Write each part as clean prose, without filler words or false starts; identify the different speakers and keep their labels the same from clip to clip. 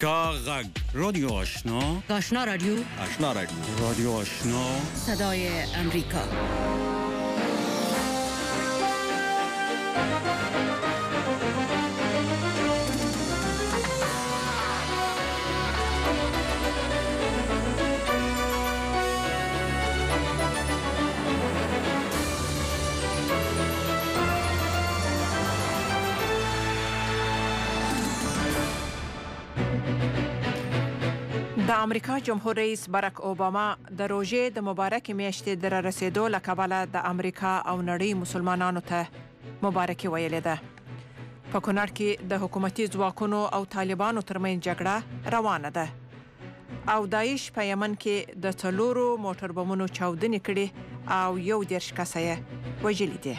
Speaker 1: کاغذ رادیو آشنا
Speaker 2: آشنا رادیو
Speaker 1: رادیو آشنا
Speaker 2: صدای امریکا.
Speaker 3: د امریکا جمهور رئیس باراک اوباما د روژې د مبارکې میاشتې د رارسېدو له کبله د امریکا او نړۍ مسلمانانو ته مبارکي ویلې ده. په کونړ کې د حکومتي ځواکونو او طالبانو ترمنځ جګړه روانه ده او داعش په یمن کې د 4 موټر بمونو چاودنې کړي او 11 کسه یې وژلي دي.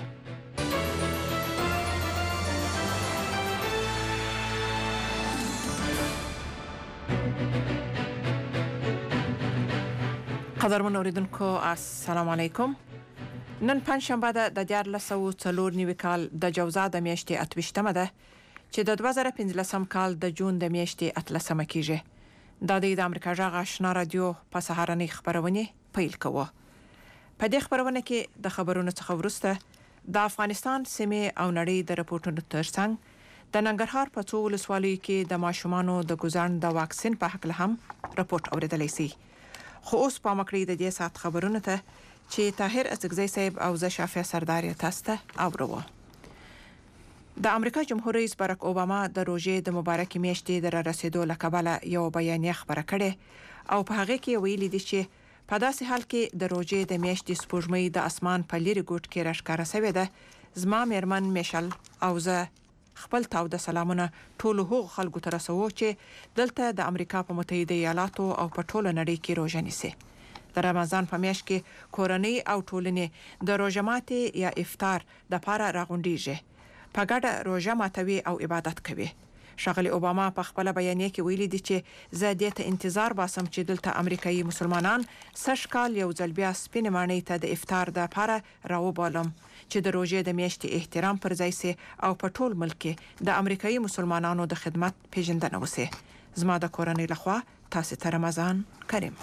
Speaker 3: قدرمن اوریدونکو السلام علیکم. نن پنځشنبه ده د 1404 کال د جوزا د میاشتې 28مه ده چې د 2015 کال د جون د میاشتې 13مه کیږي. دا د امریکا جغ آشنا رادیو په سهارنۍ خبرونه پیل کوو. په دې خبرونه کې د خبرونو څخه وروسته د افغانستان سیمه او نړۍ د رپورټونو ترڅنګ د ننګرهار په څو ولسوالیو کې د ماشومانو د ګوزن د واکسین په حق له هم رپورټ اوریدلای شي. خو اوس په مکړې د دې سات خبرونه ته چې طاهر اسګزی صاحب او زه شافعه سردار تاسو ته اورو. د امریکا جمهور رئیس باراک اوباما د روژې د مبارکې میاشتې د رارسېدو له کبله یو بیانیه خبره کړې او په هغه کې ویلي دي چې په داسې حال کې د روژې د میاشتې سپوږمۍ د اسمان په لری ګوټ کې راښکاره شوې ده. زما میرمن میشل او زه خپل تاوده سلامونه ټول هغو خلکو ته رسوو چې دلته د امریکا په متحده ایالاتو او په ټوله نړۍ کې روژه نیسي. د رمضان په میاشت کې کورنۍ او ټولنې د روژه ماتي یا افطار د پاره راغونډيږي، په ګډه روژه ماتوي او عبادت کوي. ښاغلي اوباما په خپل بیانیه کې ویلي دي چې زه دې ته انتظار باسم چې دلته امریکایي مسلمانان سږ کال یو ځل بیا سپینې ماڼۍ ته د افطار د پاره راوبالم چې د روژې د میاشتې احترام پر ځای سي او په ټول ملک کې د امریکایي مسلمانانو د خدمت پیژندنه وسي. زما د کورنۍ لخوا تاسو ته رمضان کریم.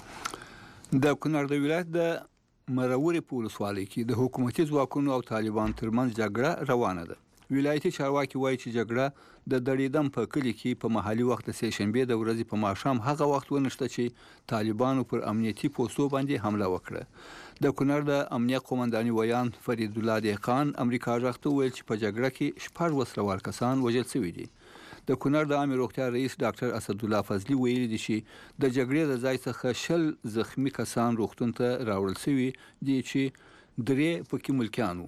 Speaker 4: د کونړ د ولایت د مروري په ولسوالۍ کې د حکومتي ځواکونو او طالبان ترمنځ جګړه روانه ده. ولایتي چارواکي وایي چې جګړه د دړیدم په کلی کې په محلي وخت د سه شنبه د ورځې په ماښام هغه وخت ونشته چې طالبانو پر امنیتي پوستو باندې حمله وکړه. د کونړ د امنیت قومنداني ویان فرید الله دهقان امریکا راغته ویل چې په جګړه کې 14 وسلوال کسان وژل شوي دي. د کونړ د عامه روغتیا رئیس ډاکټر اسد الله فضلی ویلي دي چې د جګړې د ځای څخه 10 زخمی کسان روغتون ته راوړل شوي دي چې 3 پکې ملکیانو.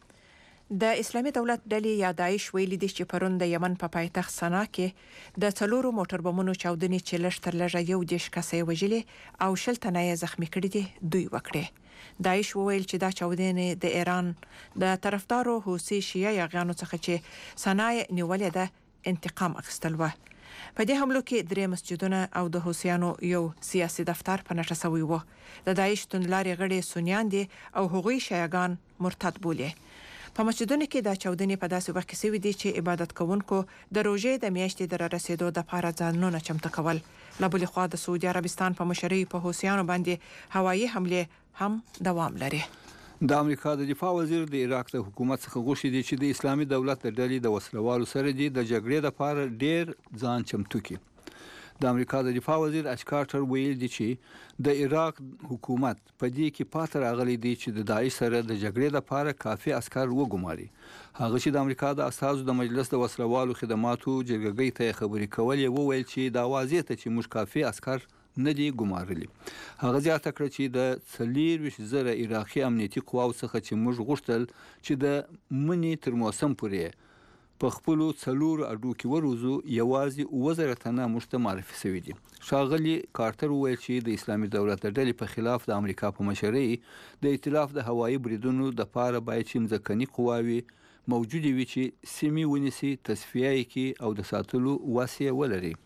Speaker 3: د اسلامي دولت ډلې یا داعش ویلي دي چې پرون د یمن په پایتخت سنا کې د 4 موټر بمونو چاودنې چې لږ تر لږه 11 کسې وژلي او 10 تنه یې زخمی کړي دي دوی وکړي. داعش وویل چې دا چاودنې د ایران د طرفدارو حوثي شیعه یاغیانو څخه چې سنا نیولې ده انتقام اخیستل و. په دې حملو کې 3 مسجدونه او د حوثیانو یو سیاسي دفتر په نښه شوی و. د داعش توندلاري غړي سنیان دي او هغوی شیعاګان مرتد بولي. په مسجدونو کې دا چاودنې په داسې وخت کې شوې دي چې عبادت کوونکو د روژې د میاشتې د رارسېدو د لپاره ځانونه چمتو کول. له بلې خوا د سعودي عربستان په مشرۍ په حوثیانو باندې هوایي حمله هم دوام لري.
Speaker 4: د امریکا د دفاع وزیر د عراق د حکومت څخه غوښتي دي چې د اسلامي دولت د ډلې د وسلوالو سره د جګړې لپاره ډیر ځان چمتو کړي. د امریکا د دفاع وزیر اش کارټر ویل دي چې د عراق حکومت په دې کې پاتې راغلي دي چې د داعش سره د جګړې لپاره کافي عسكر وګماري. هغه چې د امریکا د اساسو د مجلس د وسلوالو خدماتو جرګې ته خبرې کولې وویل چې دا واضح ته چې موږ کافي عسكر نه دي ګمارلي. هغه زیاته کړه چې د 40,000 عراقي امنیتي قواو څخه چې موږ غوښتل چې د منی تر موسم پورې په خپل 4 اډو کې وروزو یوازې 2000 تنه مشته معرفي شوی دي. ښاغلي کارتر وویل چې د اسلامي دولت د ډلې په خلاف د امریکا په مشرۍ د ائتلاف د هوایي بریدونو د پاره باید چې ځمکني قواوي موجوده وي چې سیمې ونیسي تصفیه کوي او د ساتلو واسطه ولري.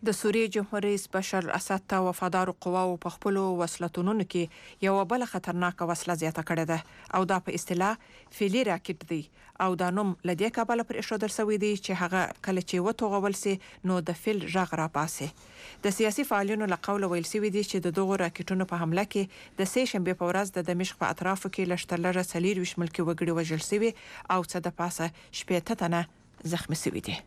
Speaker 3: د سوریې جمهور رئیس بشار اسد ته وفادار قواو په خپل وسلتونونو کې یو بل خطرناک وسله زیاته کړې ده او دا په اصطلاح فعلی راکټ دی او دا نوم لدې کابل پر اشاره شوی دی چې هغه کله چې وټوغول سي نو د فیل ژغ را پاسي د سیاسي فعالینو له قوله ویل شوی دی چې د دغه راکټونو په حمله کې د سې شنبه په ورځ د دمشق په اطرافو کې لشتلره سلیر وش ملکی وګړي وژل شوی او څه د پاسه شپږ تنه زخمی شوی دي.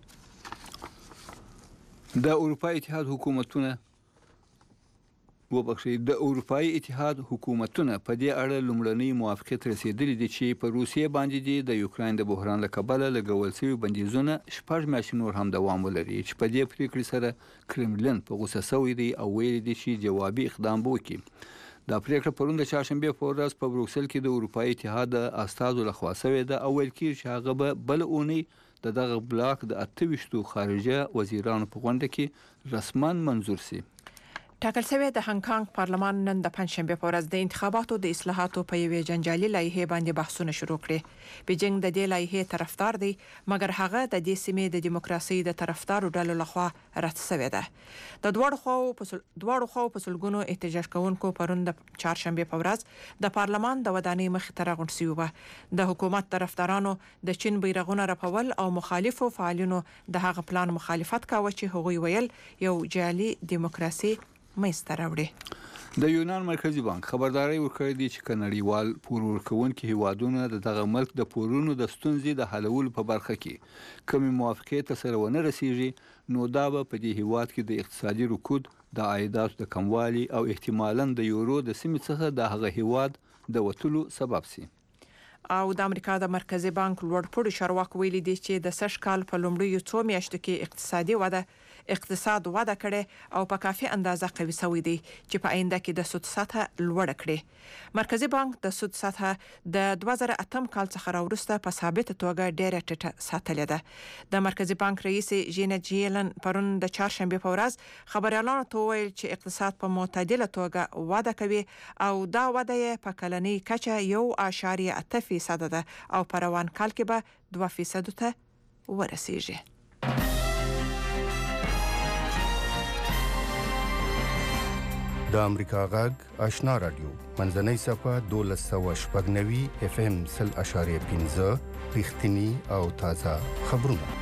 Speaker 4: د اروپای اتحاد حکومتونه په دې اړه لومړنۍ موافقت رسیدلې دي چې په روسیې باندې د یوکرين د بحران له کبله لګول شوی بندیزونه شپږ میاشتې نور هم دوام ولري چې په دې پریکړې سره کرملین په غوسه شوی دی او ویلي دي چې جوابي اقدام وکړي. دا پریکړه پرون د چهارشنبه په ورځ په بروکسل کې د اروپای اتحاد استازو لخوا شوې ده او ویل کېږي چې هغه به بل اونۍ دغه بلاک د 28 خارجه وزیرانو په غونډه کې رسما منظور شي.
Speaker 3: ټاکل شوی د هانګ کانګ پارلمان نن د پنځشنبه په ورځ د انتخاباتو د اصلاحاتو په یوې جنجالي لایحه باندې بحثونه شروع کړي. بیجینګ د دې لایحه طرفدار دی مګر هغه د دې سیمې د دیموکراسي د طرفدارو ډلو لخوا رد شوی ده. د دواړو خواو په سلګونو احتجاج کوونکو پرون د چهارشنبه په ورځ د پارلمان د ودانۍ مخ ته راغونډ شوي وو. د حکومت طرفدارانو د چین بیرغونه رپول او مخالفو فعالینو د هغه پلان مخالفت کاوه چې هغوی ویل یو جعلي دیموکراسي مېسته راوړي.
Speaker 4: د یونان مرکزی بانک خبرداري ورکړې دي چې کنړیوال پور ورکوونکي هیوادونه دغه ملک د پورونو د ستونزې د حلولو په برخه کې کومې موافقې سره ونه رسیږي نو دا به په دې هیواد کې د اقتصادي رکود د عایداتو د کموالي او احتمالاً د یورو د سیمې څخه د هغه هیواد د وټلو سبب شي.
Speaker 3: او د امریکا د مرکزی بانک لوړپوړي چارواکي ویلي دي چې د سږ کال په لومړیو 2 میاشتو کې اقتصاد وده کړي او په کافي اندازه قوي شوی دی چې په آینده کې د سود سطح لوړ کړي. مرکزی بانک د سود سطح د 2008 کال څخه راوروسته په ثابت توګه ډېره ټیټه ساتلې ده. د مرکزی بانک رئیس جینت یلن پرون د چهارشنبه په ورځ خبريالانو ته ویل چې اقتصاد په معتدله توګه وده کوي او دا وده په کلنۍ کچه 1.8% ده او په روان کال کې به 2% ته ورسیږي.
Speaker 5: د امریکا غږ آشنا رادیو منځنۍ صفه 1290 اف ام 0.15 رښتینی او تازه خبرونه.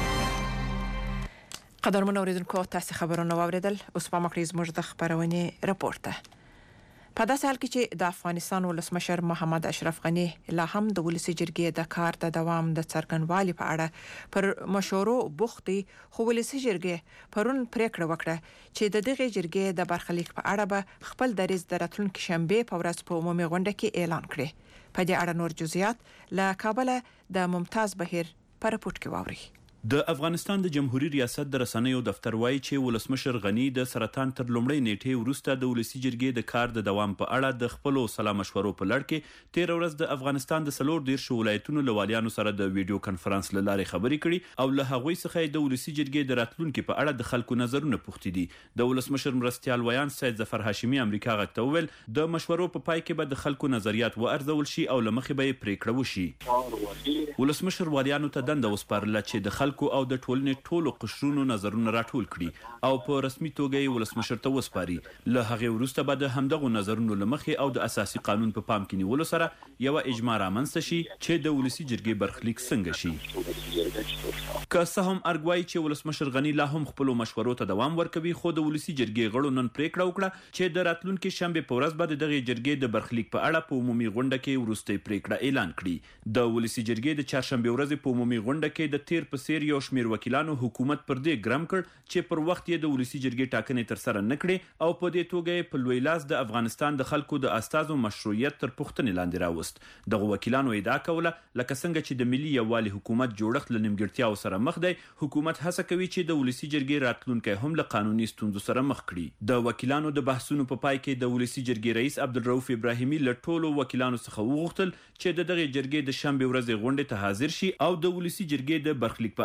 Speaker 3: قدرمن اوریدونکو تاسو خبرونه واوریدل. اوس په مخکې زموږ د خبرونه راپورته. په داسې حال کې چې د افغانستان ولسمشر محمد اشرف غنی لا هم د ولسی جرګې د کار د دوام د څرګندوالي په اړه پر مشورو بوختي خو ولسی جرګې پرون پریکړه وکړه چې د دغه جرګې د برخلیک په اړه به خپل دریځ د راتلونکي شنبه په ورځ په عمومي غونډه کې اعلان کړي. په دې اړه نور جزئیات له کابل د ممتاز بهیر پر راپورټ کې واوري.
Speaker 6: د افغانستان د جمهوریت ریاست د رسنیو دفتر وایي چې ولسمشر غنی د سرطان تر لومړۍ نیټې وروسته د ولسی جرګې د کار د دوام په اړه د خپل سلا مشورو په لړ کې 13 ورځ د افغانستان د 14 ولایتونو لوالیانو سره د ویډیو کانفرنس لارې خبرې کړي او له هغوی څخه د ولسی جرګې د راتلونکو په اړه د خلکو نظرونه پوښتې دي. د ولسمشر مرستيال ویان سید ظفر هاشمي امریکا غږ ته ویل د مشورو په پای کې به د خلکو نظریات وارزول شي او لمخې به پریکړه وشي. ولسمشر والیانو ته دنده وسپارله چې د خلکو او د ټولنې ټولو قشرونو نظرونه راټول کړي او په رسمي توګه یې ولسمشر ته وسپاري. له هغه وروسته به د همدغه نظرونو لمخې او د اساسي قانون په پام کې نیولو سره یو اجماع رامنځته شي چې د ولسی جرګې برخلیک څنګه شي. که څه هم ارګوای چې ولسمشر غنی لا هم خپل مشورو ته دوام ورکوي خو د ولسی جرګې غړو نن پریکړه وکړه چې د راتلونکي شنبه په ورځ به دغه جرګې د برخلیک په اړه په عمومي غونډه کې وروستۍ پریکړه اعلان کړي. د ولسی جرګې د چهارشنبه ورځې په عمومي غونډه کې د تیر په سیر یو شمېر وکیلانو حکومت پر دې ګرم کړ چې پر وخت یې د ولسی جرګې ټاکنې تر سره نکړي او په دې توګه په لوی لاس د افغانستان د خلکو د استازو مشروعیت تر پوښتنې لاندې راوست. دغه وکیلانو ادعا کوله لکه څنګه چې د ملي یووالي حکومت جوړښت له نیمګړتیاو سره مخ دی حکومت هڅه کوي چې د ولسی جرګې راتلونکي هم له قانوني ستونزو سره مخ کړي. د وکیلانو د بحثونو په پای کې د ولسی جرګې رئیس عبدالرؤف ابراهیمي له ټولو وکیلانو څخه وغوښتل چې دغه جرګې د شنبه ورځې غونډې ته حاضر شي او د ولسی جرګې د برخلیک په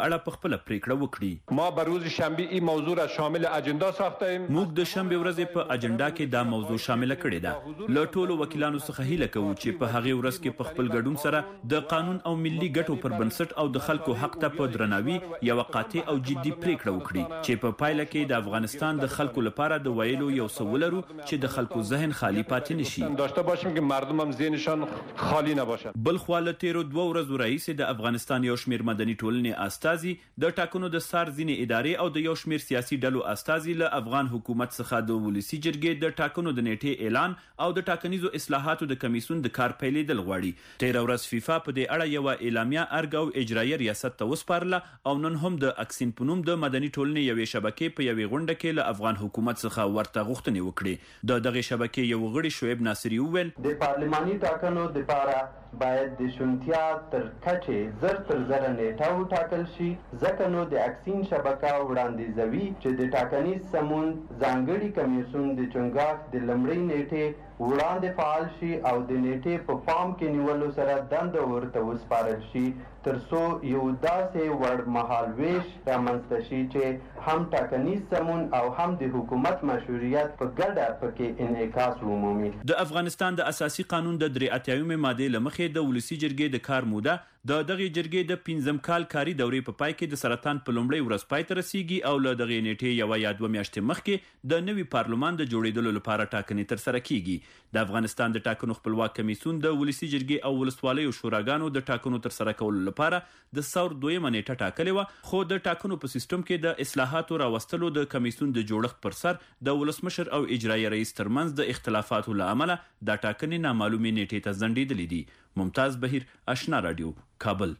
Speaker 6: اړه په خپل پریکړه وکړي.
Speaker 7: ما به روز شنبه این موضوع را شامل اجندا ساختیم.
Speaker 6: موږ د شنبه ورځې په اجنډا کې دا موضوع شامل کړې ده. له ټولو وکیلانو څخه هیله کوو چې په هغه ورځ کې په خپل ګډون سره د قانون او ملي ګټو پر بنسټ او د خلکو حق ته په درناوي یو قاطع او جدي پریکړه وکړي چې په پایله کې د افغانستان د خلکو لپاره د ویلو یو څه ولرو چې د خلکو ذهن خالی پاتې نشي.
Speaker 7: داشته باشیم که مردم هم ذهنشان خالی نباشد.
Speaker 6: بل خو له تیرو 2 ورځو راهیسې د افغانستان یو شمېر مدني ټولنې استازي د ټاکنو د سار ځینې ادارې او د یو شمېر سیاسي ډلو استازي له افغان حکومت څخه د ولسی جرګې د ټاکنو د نیټې اعلان او د ټاکنیزو اصلاحاتو د کمیسیون د کار پیلېدل غواړي. تیر ورځ فیفا په دې اړه یو اعلامیه ارګ او اجرایي ریاست ته وسپارله او نن هم د اکسین پنوم د مدني ټولنې یوې شبکې په یوې غونډه کې له افغان حکومت څخه ورته غوښتنې وکړي. د دغه شبکې یو غړي شعیب ناصری وویل
Speaker 8: د پارلماني ټاکنو لپاره باید د شونتیا تر کچې زر تر زر نیټه وټاکل شي، ځکه نو د اکسین شبکه وړاندیزوي چې د ټاکنیز سمون ځانګړي کمیسیون د چنګاښ د لومړۍ نیټې وړاندې فعال شي او د نیټې په پام کې نیولو سره دنده ورته وسپارل شي ترڅو یو داسې وړ مهال ویش رامنځته شي چې هم ټاکنیز سمون او هم د حکومت مشروعیت په ګډه پکې انعکاس ومومي.
Speaker 6: د افغانستان د اساسي قانون د 83 ماده له مخې د ولسی جرګې د کار موده د دغه جرګې د 15 کال کاري دورې په پای کې د سرطان په لومړۍ ورځ پای ته رسیږي او له دغه نیټې یو یا 2 میاشتې مخکې د نوي پارلمان د جوړېدلو لپاره ټاکنې تر سره کیږي. د افغانستان د ټاکنو خپلواک کمیسیون د ولسی جرګې او ولسوالیو شوراګانو د ټاکنو تر سره کولو لپاره د ثور 2 نیټه ټاکلې و، خو د ټاکنو په سیستم کې د اصلاحاتو راوستلو د کمیسیون د جوړښت پر سر د ولسمشر او اجرایي رئیس ترمنځ د اختلافاتو له امله د ټاکنې نامعلومې نیټې ته ځنډېدلې دي. ممتاز بهیر، آشنا رادیو، کابل.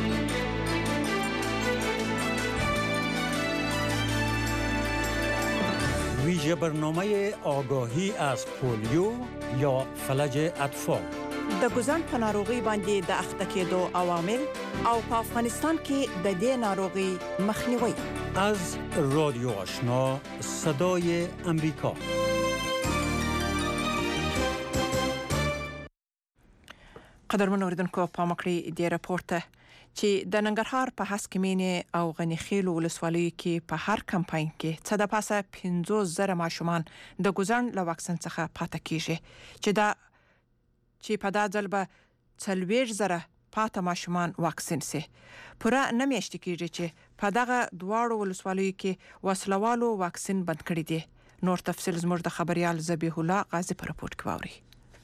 Speaker 1: ویژه برنامه آگاهی از پولیو یا فلج اطفال
Speaker 3: د ګوزن په ناروغي باندې د اخته کېدو عوامل او په افغانستان کې د دې ناروغي مخنیوي.
Speaker 1: از رادیو آشنا صدای امریکا.
Speaker 3: قدرمن اوریدونکو پام کړئ د راپور ته چې د ننګرهار په هسکمینې او غنی خیل ولسوالۍ کې په هر کمپاین کې څه د پاسه 50,000 ماشومان د ګوزن له واکسین څخه پاتې کیږي چې په دا ځل به 40,000 پاته ماشومان واکسین سي. پوره نه میاشتې کیږي چې په دغه دواړو ولسوالیو کې وسلوالو واکسین بند کړی دي. نور تفصیل زموږ د خبريال ذبیح الله غازی په رپورت کې واوري.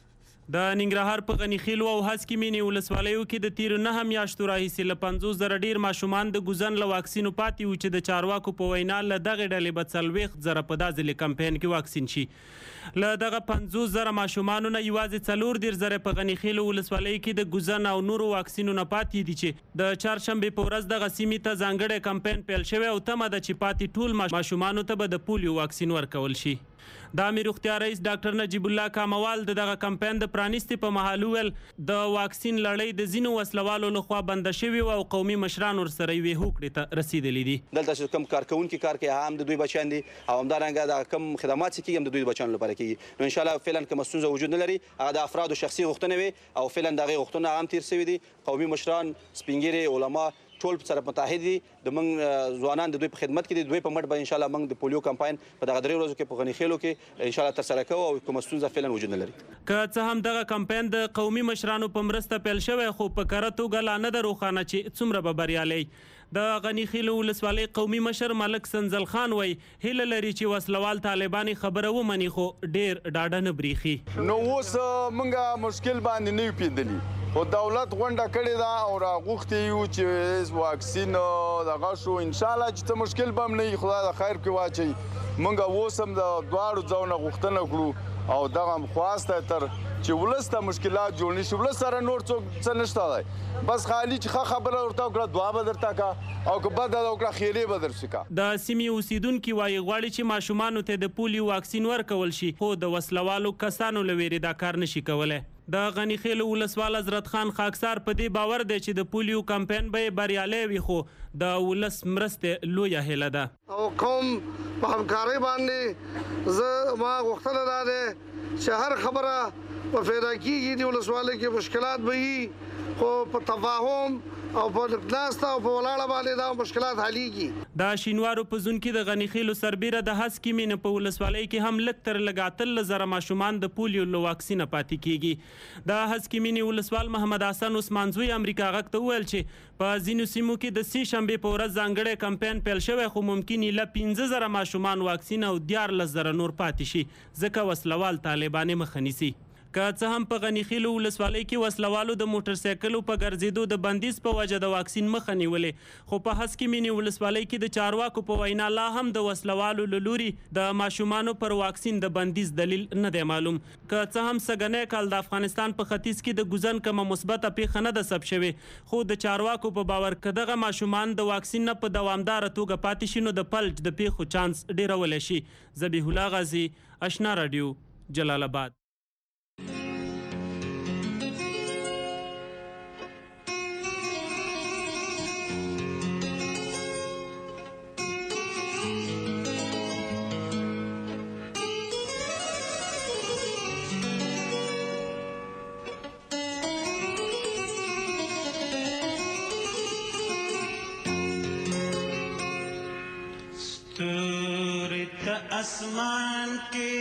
Speaker 9: د ننګرهار په غنی خیل او هسکمینې ولسوالیو کې د تیر 9 میاشتو راهیسې له 50,000 ډیر ماشومان د ګوزن له واکسینو پاتې و چې د چارواکو په وینا له دغه ډلې به 40,000 په دازلې کمپاین کې واکسین شي. له دغه 50,000 ماشومانو نه یوازې 4,000 په غنی خیل ولسوالۍ کې د ګوزن او نورو واکسینونو پاتې دي چې د چهارشنبه په ورځ دغه سیمې ته ځانګړی کمپاین پیل شوی او تمه ده چې پاتې ټول ماشومانو ته به د پولیو واکسین ورکول شي. د امیر روغتیا رئیس ډاکټر نجیب الله کاموال دغه کمپاین د پرانیستي په محل ول د واکسین لړۍ د زینو وسلوالو لخوا بند شوی او قومي مشران ورسره وی هوکړه ته رسیدلې دي.
Speaker 10: دلته کوم کارکونکو کار کوي هم د دوی بچیان دي او همدارنګه د کوم خدمات چې هم د دوی بچیان لپاره کوي. نو ان شاء الله فعلا کوم مسؤل وجود نه لري هغه د افراد شخصي غوښتنې وي او فعلا دغه غوښتنه هم تیر شوی دي. قومي مشران، سپینګری، علما ټول سره متحد دي. د موږ ځوانان د دوی په خدمت کې دي. دوی په مټ به ان شاء الله موږ د پولیو کمپاین په دغه 3 ورځو کې په غنی خیلو کې ان شاء الله تر سره کوو او کوم ستونزه فعلا وجود نه لري.
Speaker 9: که څه هم دغه کمپاین د قومي مشرانو په مرسته پیل شوی خو په کاره توګه لا نه دروخانه چې څومره به بریالي. د غنی خیل ولسوالۍ قومي مشر ملک سنزل خان وای هله لري چې وسلوال طالبان خبره ومني خو ډیر ډاډه نه بریخي.
Speaker 11: نو اوس موږ مشکل باندې نه پیندلی خو دولت غونډه کړې ده او راغوښتي یو چې واکسین دغه شو ان شاء الله چې ته مشکل بم نه خدای د خیر کې واچي. موږ اوسم د دواړو ځاونه غوښتنه کړو او دغه خواسته تر چې ولسته مشکلات جوړ نشي. ولس سره نور څوک څه نشته دی، بس خالی چې خبره ورته وکړه دعا به درته کا او که بد وکړه خیرې به درشي کا.
Speaker 9: د سیمې اوسیدونکو وایي غواړي چې ماشومانو ته د پولیو واکسین ورکول شي خو د وسلوالو کسانو لویری دا کار نشي کولای. د غنی خیل ولسوال حضرت خان خاکسار په دې باور دی چې د پولیو کمپاین به بریالي وي خو د ولس مرسته لویه هله ده
Speaker 12: او قوم په همکارۍ باندې زه ما غوښتنه ده چې هر خبره په فایده کېږي د ولسوالۍ کې مشکلات به وي خو په تفاهم او په ناسته او په ولاړه باندې دا مشکلات حلیږي.
Speaker 9: د شینوارو په زون کې د غنی خیلو سربیره د هسکی مینه په ولسوالۍ کې هم لږ تر لږ 13,000 ماشومان د پولیو له واکسینه پاتې کیږي. د هسکی مینه ولسوال محمد حسن عثمان زوی امریکا غږ ته وویل چې په ځینو سیمو کې د سې شنبې په ورځ ځانګړی کمپاین پیل شوی خو ممکن له 15,000 ماشومان واکسین او 14,000 نور پاتې شي ځکه وسلوال طالبان مخه نیسي. که څه هم په غنی خیلو ولسوالۍ کې وسلوالو د موټر سایکلو په ګرځېدو د بندیز په وجه د واکسین مخه نیولې خو په هسکی مینې ولسوالۍ کې د چارواکو په وینا لا هم د وسلوالو له لوري د ماشومانو پر واکسین د بندیز دلیل نه دی معلوم. که څه هم سږنی کال د افغانستان په ختیځ کې د ګوزن کومه مثبته پیښه نه ده ثبت شوې خو د چارواکو په باور که دغه ماشومان د واکسین نه په دوامداره توګه پاتې شي نو د فلج د پیښو چانس ډیرولی شي. ذبیح الله غازی، اشنا رادیو، جلال آباد.
Speaker 13: आसमान के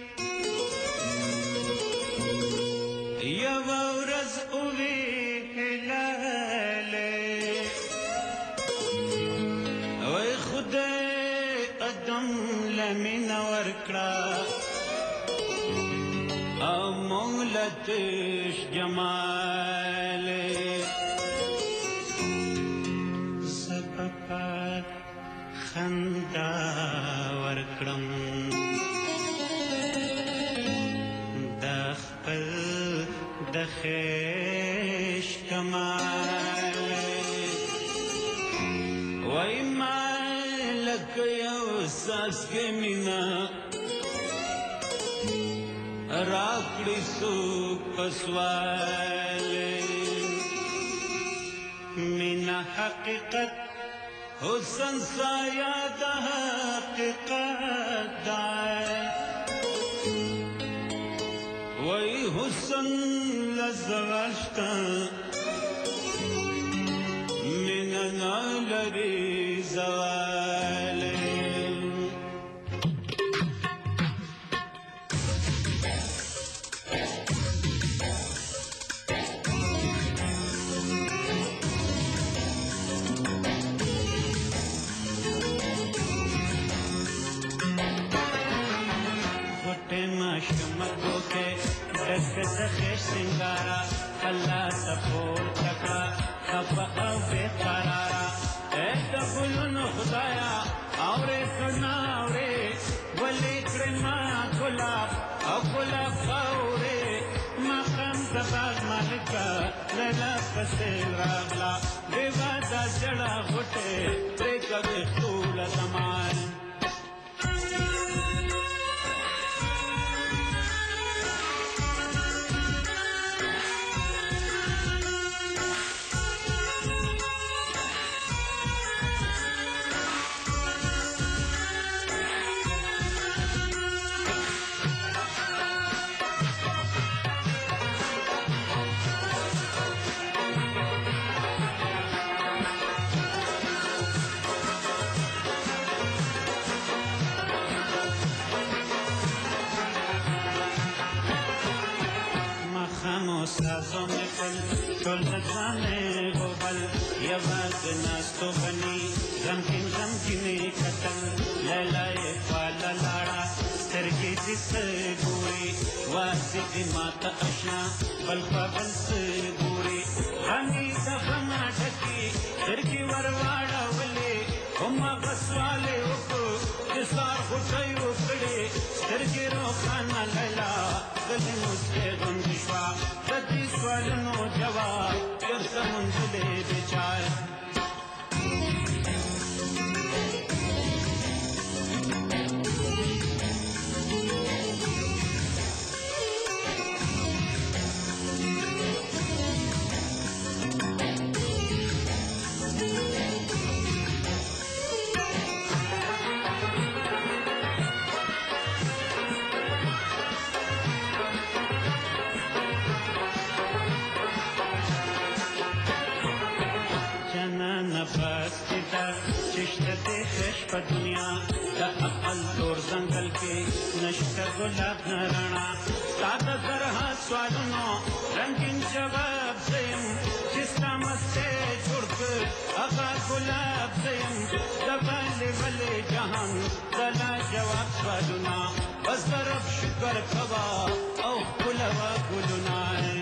Speaker 13: यवरज उवे हिलाले ओए खुदे अदम लमिन वरकड़ा अमौलतिश जमाले सबका खंदा ورکړم د خپل د خیش کمال وای ما لکه یو څاڅکی مینه راکړي څوک په سوال مینه حقیقت حسن سایه د حقیقت دی وای حسن لزغل شته مینه نه لري زوال سنگارا اللہ سپور تکا خفا او بے قرارا اے دبلن خدایا آورے کنا آورے ولی کرما گلاب او گلاب خاورے مقام دباغ مالکا لیلا پسیل راغلا بیوادا جڑا غٹے ریکا بخطول زمان سازوں میں پل چول نظامے غبل یواز ناستو بنی غمکن غمکنی قتل لیلائے فالا لاڑا سترگی جس گوری واسد ماتا اشنا بلپا بلس گوری غمی دفما ڈھکی ترکی ورواڑا ولی ہما بسوالے اکو جسار خطائی اکڑے سترگی روخانا لیلا گلی مسلے غمشوا بدی سوالنو جواب جب سمنزلے بچار بوتل کې نشته ګلاب رڼا تا د زرها سوالونو رنگین جواب زیم چې ستا مسته جوړ کړ هغه ګلاب زیم د بلې جهان د لا جواب سوالونه بس رب شکر کوا او ګلوا ګلونه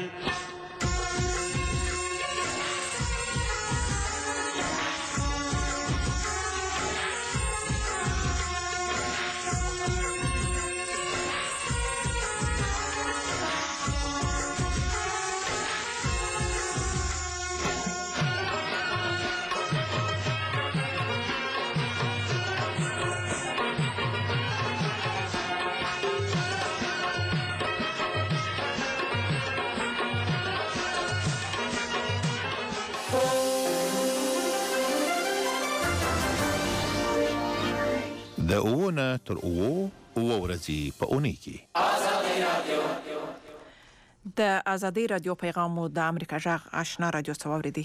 Speaker 14: د اوونه تر اوه ورځې په اونۍ کې
Speaker 3: د آزادۍ رادیو پیغام د امریکا جغ آشنا رادیو څووريدي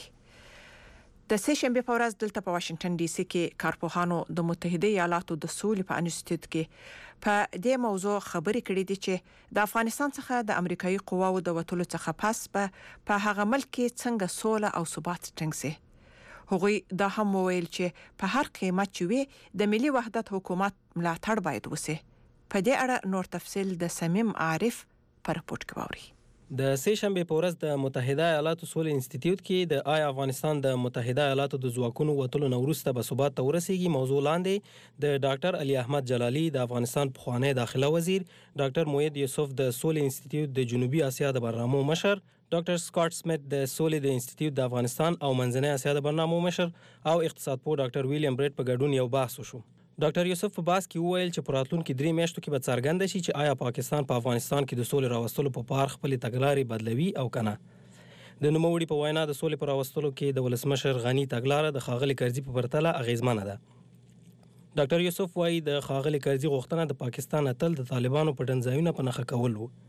Speaker 3: د سه شنبه په ورځ دلته په واشنگټن ډي سي کې کارپوهانو د متحده ایالاتو د سولې په انسټیټیوټ کې په دې موضوع خبرې کړې دي چې د افغانستان څخه د امریکایي قواو د وټولو څخه پس په هغه ملک کې څنګه سوله او ثبات ټینګ سي. هغوی دا هم وویل چې په هر قیمت چې وي د ملي وحدت حکومت ملاتړ باید وسی. په دې اړه نور تفصیل د سمیم عارف پر رپورټ کې ووري.
Speaker 15: د سه شنبه په ورځ د متحده ایالاتو سولې انسټیټیوټ کې د آیا افغانستان د متحده ایالاتو د ځواکونو وټولو نورسته به ثبات ته ورسیږي موضوع لاندې د ډاکټر علي احمد جلالي د افغانستان پخوانی داخله وزیر، ډاکټر موید یوسف د سولې انسټیټیوټ د جنوبي اسیا د برنامو مشر، ډاکټر سکاټ سمیت د سولې د انسټیټیوټ د افغانستان او منځنۍ اسیا د برنامو مشر او اقتصاد پوه ډاکټر ویلیام بریډ په ګډون یو بحث وشو. ډاکټر یوسف په باس کې وویل چې په راتلونکو 3 میاشتو کې به څرګند شي چې آیا پاکستان په افغانستان کې د سولې راوستلو په پار خپل تګلارې بدلوي او کنه. د نوموړي په وینا د سولې پر راوستلو کې د ولسمشر غنی تګلاره د خاغلی کرزي په پرتله اغیزمنه ده. ډاکټر یوسف وايي د خاغلی کرزي غوښتنه د پاکستان اتل د طالبانو په ډنځایونه په نخښه کول وو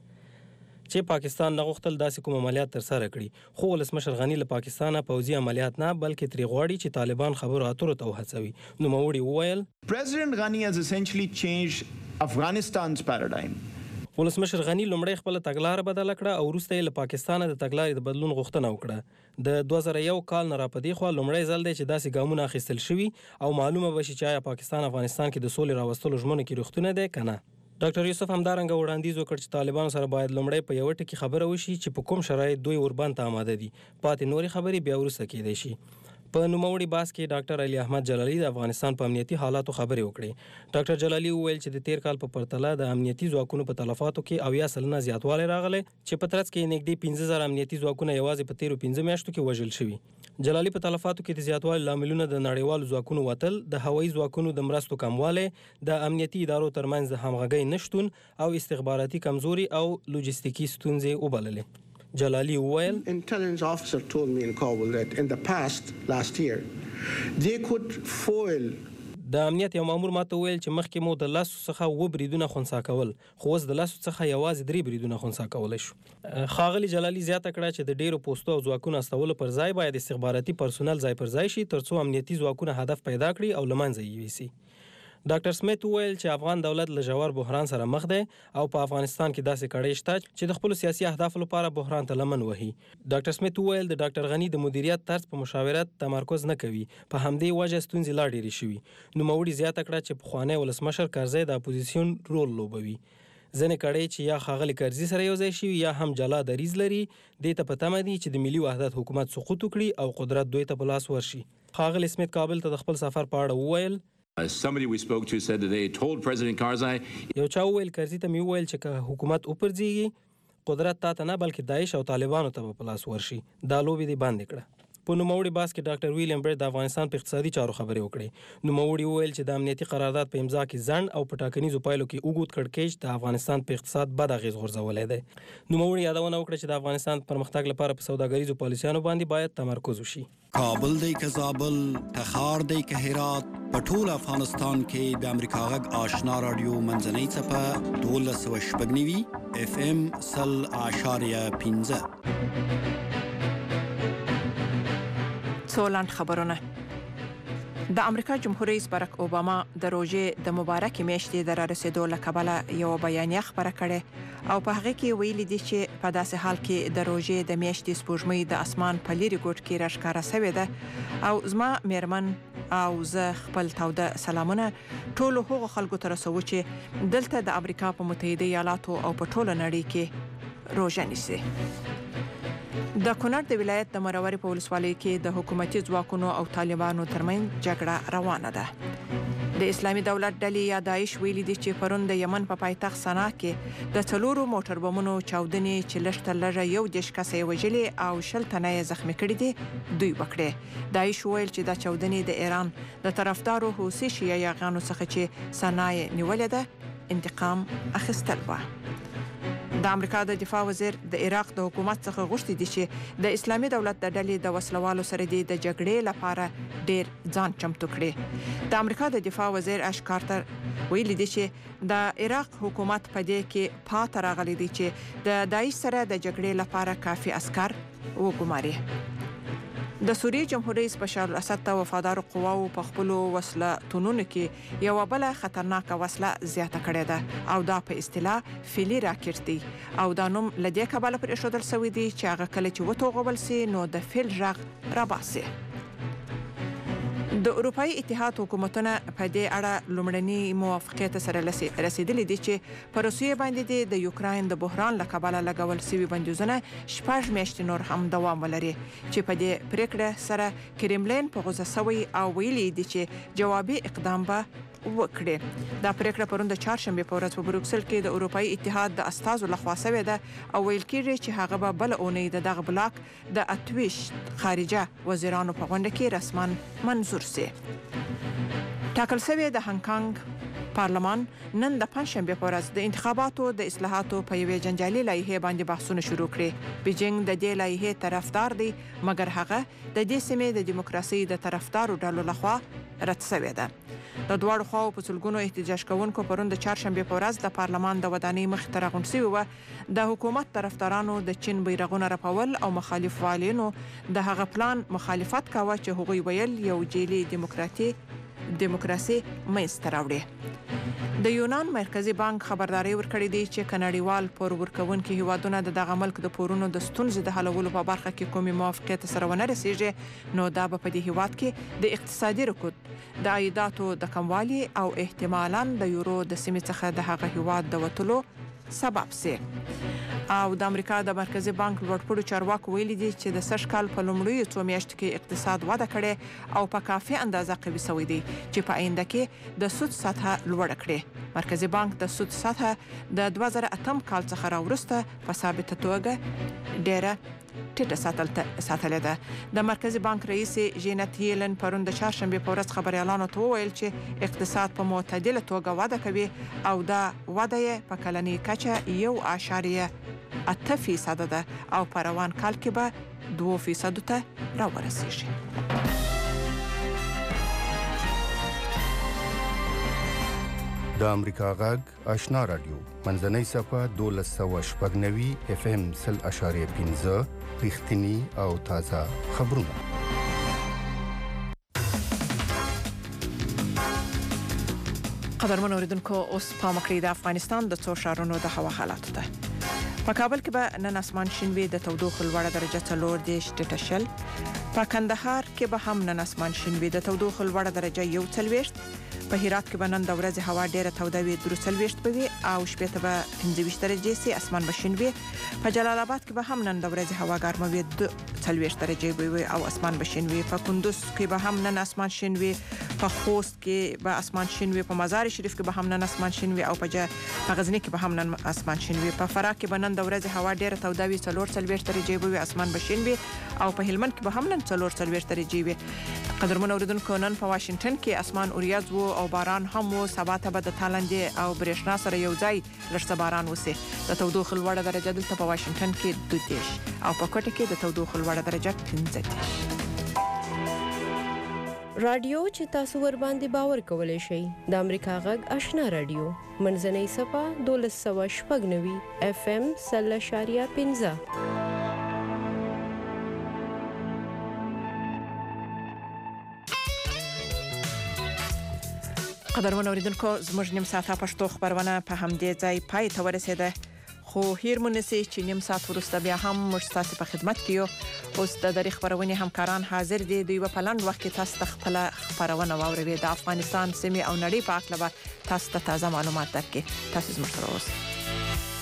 Speaker 15: چې پاکستان نه غوښتل داسې کوم عملیات تر سره کړي، خو ولسمشر غنی له پاکستان پوځي عملیات نه بلکې تری غواړي چې طالبان خبرو اترو ته وهڅوي. نو موري وویل
Speaker 16: President Ghani has essentially changed Afghanistan's paradigm.
Speaker 15: ولسمشر غنی لومړی خپل تګلارې بدل کړه او وروسته له پاکستان د تګلارې د بدلون غوښتنه وکړه. د 2001 کال نه را پدې خو لومړی ځل دی چې داسې ګامونه اخیستل شوي او معلومه بشي چې آیا پاکستان افغانستان کې د سولې راوستلو ژمنه کې رښتونه ده کنه. ډاکټر یوسف همدارنګه وړاندیز وکړ چې طالبانو سره باید لومړی په یو ټکی خبره وشي چې په کوم شرایط دوی ورباندې آماده دي، پاتې نوري خبرې بیا وروسته کېدای شي. په نوموړي باس کې ډاکټر علي احمد جلالي د افغانستان په امنیتي حالاتو خبرې وکړې. ډاکټر جلالي وویل چې د تیر کال په پرتله د امنیتي ځواکونو په تلفاتو کې 90% زیاتوالی راغلی چې په ترڅ کې نږدې 15000 امنیتي ځواکونه یوازې په تیرو 15 میاشتو کې وژل شوي. جلالي په تلفاتو کې د زیاتوالي لاملونه د نړیوالو ځواکونو وتل، د هوایي ځواکونو د مرستو کموالی، د امنیتي ادارو ترمنځ د همغږۍ نشتون او استخباراتي کمزوري او لوجستیکي ستونزې وبللې. جلالي وویل
Speaker 16: Intelligence officer told me in Kabul that in the past last year they could foil
Speaker 15: د امنیت یو مامور ماته ویل چې مخکې مو د لاسو څخه و بریدونه خنثی کول، خو اوس د لاسو څخه یوازې 3 بریدونه خنثی کولی شو. ښاغلي جلالي زیاته کړه چې د ډیرو پوستو او ځواکونو استولو پر ځای باید استخباراتي پرسونل ځای پر ځای شي ترڅو امنیتي ځواکونه هدف پیدا کړي او له منځه یې یوسي. ډاکټر سمیت وویل چې افغان دولت له ژور بحران سره مخ دی او په افغانستان کې داسې کړۍ شته چې د خپل سیاسي اهدافو لپاره بحران ته لمن وهي. ډاکټر سمیت وویل د ډاکټر غنی د مدیریت طرز په مشاورت تمرکز نه کوي، په همدې وجه ستونزې لا ډېرې شوي. نوموړي زیاته کړه چې پخوانی ولسمشر کرزی د اپوزیسیون رول لوبوي. ځینې کړۍ چې یا ښاغلي کرزي سره یو ځای شوي یا هم جلا دریځ لري، دې ته په تمه دي چې د ملي وحدت حکومت سقوط وکړي او قدرت دوی ته په لاس ورشي. ښاغلي سمیت کابل ته د خپل سفر په اړه وویل
Speaker 17: Somebody we spoke to said that they had told President Karzai
Speaker 15: یو چا وویل کرزي ته مې وویل چې که حکومت وپرځېږي قدرت تا ته نه بلکې داعش او طالبانو ته به په لاس ورشي. دا لوبې دې بندې کړه. په نوموړي باس کې ډاکټر ویلیام بریډ د افغانستان په اقتصادي چارو خبرې وکړې. نوموړي وویل چې د امنیتي قرارداد په امضا کې ځنډ او په ټاکنیزو پایلو کې اوږد کړکېچ د افغانستان په اقتصاد بد اغېز غورځولی دی. نوموړي یادونه وکړه چې د افغانستان پرمختګ لپاره په سوداګریزو پالیسیانو باندې باید تمرکز وشي.
Speaker 18: کابل دی که زابل، تخار دی که هرات، په ټول افغانستان کې د امریکا غږ آشنا رادیو منځنۍ څپه 1290 FM 100.15.
Speaker 3: سولند خبرونه. د امریکا جمهور رئیس باراک اوباما د روژې د مبارکې میاشتې د رارسېدو له کبله یو بیانیه خپره کړې او په هغه کې ویلي دي چې په داسې حال کې د روژې د میاشتې سپوږمۍ د اسمان په لیرې ګوټ کې راښکاره شوې ده او زما میرمن او زه خپل تاوده سلامونه ټولو هغو خلکو ته رسوو چې دلته د امریکا په متحده ایالاتو او په ټوله نړۍ کې روژه نیسي. د کونړ د ولایت د مرورې په ولسوالۍ کې د حکومتي ځواکونو او طالبانو ترمنځ جګړه روانه ده. د اسلامي دولت ډلې یا داعش ویلي دي چې پرون د یمن په پایتخت سنا کې د 4 موټر بمونو چاودنې چې لږ تر لږه 11 کسې وژلي او 10 تنه یې زخمي کړي دي دوی وکړي. داعش ویل چې دا چاودنې د ایران د طرفدارو حوثي شیعه یاغانو څخه چې سنا یې نیولې ده انتقام اخیستل و. د امریکا د دفاع وزیر د عراق د حکومت څخه غوښتي دي چې د اسلامي دولت د ډلې د وسلوالو سره د جګړې لپاره ډیر ځان چمتو کړي. د امریکا د دفاع وزیر اش کارتر ویلي دي چې د عراق حکومت په دې کې پات راغلي دي چې د داعش سره د جګړې لپاره کافي عسكر وګماري. د سوریې جمهور رئیس بشار الاسد ته وفادار قواو په خپل وسله تونونو کې یو بل خطرناک وسله زیاته کړې ده او دا په اصطلاح فیلی راکټ دی او دا نوم لدې کبله پر اشودل سوی دی چې هغه کله چې وټوغول سي نو د فیل رغ راباسي. د اروپאי اتحاد حکومتونه په دې اړه لومړني موافقت سره رسیدلي دي چې په روسیې باندې د یوکراین د بحران لکبله لګول سوي بندیزونه 6 میاشتې نور هم دوام ولري چې په دې پریکړه سره کرملین په غوسه سوی او ویلي دي چې جوابي اقدام به وکړي. دا پریکړه پرون د چهارشنبه په ورځ په بروکسل کې د اروپאי اتحاد د استازو لخوا شوې ده او ویل کېږي چې هغه به بل اونۍ دغه بلاک د 28 خارجه وزیرانو په غونډه کې رسما منظور سي. ټاکل شوی د هانګ کانګ پارلمان نن د پنځشنبه په ورځ د انتخاباتو د اصلاحاتو په یوې جنجالي لایحه باندې بحثونه شروع کړي. بیجینګ د دې لایحه طرفدار دی مګر هغه د دې سیمې د دیموکراسي د طرفدارو ډلو لخوا رد شوی ده. د دوړو خواو په سلګونو احتجاج کوونکو پرون د چهارشنبه په ورځ د پارلمان د ودانۍ مخ ته راغونډ شوي و. د حکومت طرفدارانو د چین بیرغونه رپول او مخالف والینو د هغه پلان مخالفت کاوه چې هغوی ویل یو جیلي دیموکراسي منځته راوړي. د یونان مرکزی بانک خبرداري ورکړې دي چې کناډیوال پور ورکوونکي هیوادونه دغه ملک د پورونو د ستونزې د حلولو په برخه کې کومي موافقت سره ونه رسیږي نو دا به په دې هیواد کې د اقتصادي رکود د عایداتو د کموالي او احتمالاً د یورو د سیمې څخه د هغه هیواد د وټلو سبب سي. او د امریکا د مرکزی بانک لوړپوړو چارواکو ویلي دي چې د سږ کال په لومړیو 2 میاشتو کې اقتصاد وده کړې او په کافي اندازه قوي شوی دی چې په آینده کې د سود سطح لوړه کړي. مرکزی بانک د سود سطح د 2008 کال څخه راوروسته په ثابته توګه ډیره ټیټه ساتلې ده. د مرکزی بانک رئیس جینت یلن پرون د چهارشنبه په ورځ خبريالانو ته وویل چې اقتصاد په معتدله توګه وده کوي او دا وده یې په کلنۍ کچه 1.8% ده او په روان کال کې به 2% ته راورسیږي.
Speaker 5: د امریکا غږ آشنا رادیو منځنۍ صفه 1290 FM 0.15 رښتینی او تازه خبرونه.
Speaker 3: قدرمن اوریدونکو اوس پام کړئ د افغانستان د څو ښارونو د هوا حالات ته. په کابل کې به نن اسمان شین وي د تودوخې لوړه درجه 4.0 په کندهار کې به هم نن اسمان شین وي د تودوخې لوړه درجه 1.40 په هرات کې به نن د ورځې هوا ډیره توده وي 3.40 به وي او شپې ته به 25 درجې سي اسمان به شین وي. په جلال آباد کې به هم نن د ورځې هوا ګرمه وي 2.40 درجې به وي او اسمان به شین وي. په کندوز کې به هم نن اسمان شین وي. په خوست کې به اسمان شین وي. په مزار شریف کې به هم نن اسمان شین وي او په غزنی کې به هم نن اسمان شین وي. په فراه کې به نن د ورځې هوا ډیره توده وي 4.40 درجې به وي اسمان به شین وي او په هلمند کې به هم نن 4.40 درجې وي. قدرمن اوریدونکو نن په واشنگټن کې اسمان اوریاز وو او باران هم وو. سبا ته به د تالندې او برېښنا سره یو ځای لږ باران وسي. د تودوخې لوړه درجه دلته په واشنگټن کې 22 او په کوټه کې د تودوخې لوړه درجه 15.
Speaker 19: رادیو چې تاسو ور باندې باور کولای شئ د امریکا غږ آشنا رادیو منځنۍ صفه 1290 FM 0.15.
Speaker 3: قدرمن اوریدونکو زموږ نیم ساعته پښتو خبرونه په همدې ځای پای ته ورسېده خو هیر مونږ چې نیم ساعت وروسته بیا هم موږ تاسو په خدمت کې یو اوس د دری خبرونه همکاران حاضر دي دوی په پلان وخت کې تاسو خپل خبرونه واوروي د افغانستان سیمه او نړۍ په اړه تاسو ته تازه معلومات درکړي تاسو زموږ سره اوسئ